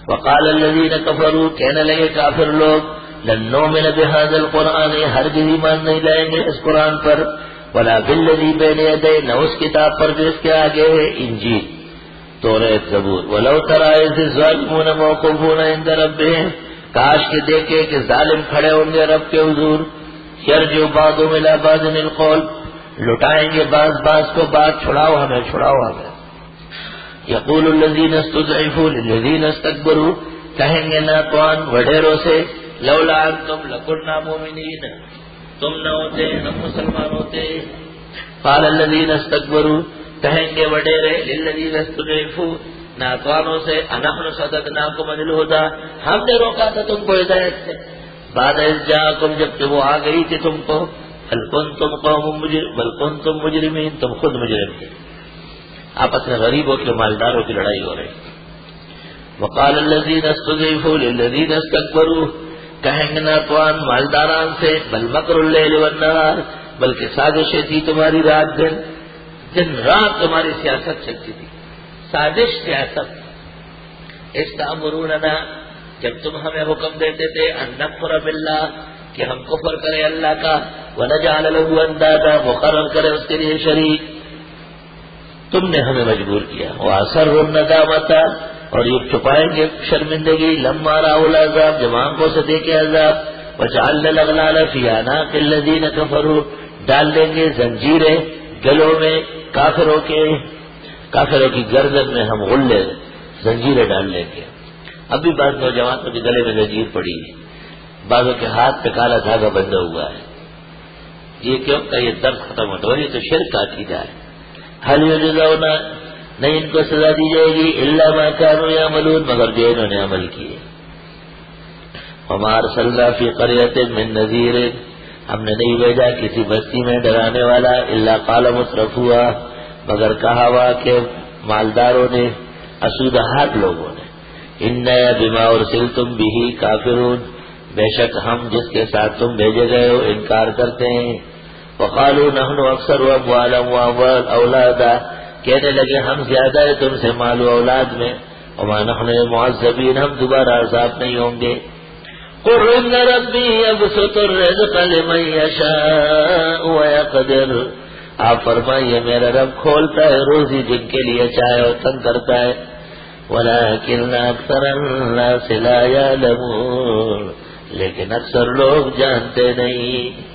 وقال الذین کفروا، کہنے لگے کافر لوگ، لن نؤمن بهذا القرآن، ہرگز ایمان نہیں لائیں گے اس قرآن پر، ولا بالذی بین یدیہ، نہ اس کتاب پر جو اس کے آگے ہے، انجیل توریت زبور، ولو تری اذ الظالمون موقوفون عند ربهم، کاش کے دیکھے کہ ظالم کھڑے ہوں گے رب کے حضور، یرجع بعضهم الی بعض القول، لٹائیں گے بعض کو بات، چھڑاؤ ہمیں، یقول الذین استضعفوا للذین استکبروا، کہیں گے ناتوان وڈیروں سے، لولا انتم لکنا مؤمنین، تم نہ ہوتے ہم مسلمان ہوتے، قال الذین استکبروا، کہیں گے وڈیرے للذین استضعفوا، ناتوانوں سے، انحن صددناکم عن الہدی، ہم نے روکا تھا تم کو ہدایت سے، بعد اذ جاءکم، جبکہ وہ آ گئی تھی تم کو، بل کنتم مجرمین، تم خود مجرم تھے۔ آپس میں غریبوں کے مالداروں کی لڑائی ہو رہی۔ وقال الذین استضعفوا للذین استکبروا، کہیں گے ناتوان مالداران سے، بل مکر اللیل والنہار، بلکہ سازشیں تھی تمہاری رات دن رات تمہاری سیاست چلتی تھی، سازش سیاست۔ استامروننا، جب تم ہمیں حکم دیتے تھے، ان نکفر باللہ، کہ ہم کفر کریں اللہ کا، ونجعل له اندادا، مقرر کرے اس کے لیے شریک، تم نے ہمیں مجبور کیا۔ وَأَسَرُّوا النَّدَامَةَ، اور یہ چھپائیں گے شرمندگی، لما رأوا العذاب، جب آنکھوں سے دیکھے عذاب، وَجَعَلْنَا الْأَغْلَالَ فِي أَعْنَاقِ الَّذِينَ كَفَرُوا، ڈال دیں گے زنجیریں گلوں میں کافروں کی گردن میں ہم غلے زنجیریں ڈال دیں گے۔ اب بھی بعض نوجوانوں کے گلے میں زنجیر پڑی ہے، بعضوں کے ہاتھ پہ کالا دھاگا بندھا ہوا ہے، یہ کیوں کہ یہ درد ختم ہوتا ہے، اور یہ تو شرک کا عقیدہ ہے۔ حل یجزون، نہیں ان کو سزا دی جائے گی، الا ما كانوا يعملون، مگر جو انہوں نے عمل کیے۔ وما ارسلنا فی قریۃ من نذیر، ہم نے نہیں بھیجا کسی بستی میں ڈرانے والا، الا قال مترفوها، مگر کہا ہوا کہ مالداروں نے، اسودہات لوگوں نے، انا بما ارسلتم به کافرون، بے شک ہم جس کے ساتھ تم بھیجے گئے ہو انکار کرتے ہیں۔ وقالوا نحن اکثر اموالا واولادا، کہنے لگے ہم زیادہ ہیں تم سے مال و اولاد میں، وما نحن معذبین، ہم دوبارہ عذاب نہیں ہوں گے۔ قل ان ربی یبسط الرزق لمن یشاء ویقدر، آپ فرمائیے میرا رب کھولتا ہے روزی جن کے لیے چاہے اور تنگ کرتا ہے، ولکن اکثر الناس لا یعلمون، لیکن اکثر لوگ جانتے نہیں۔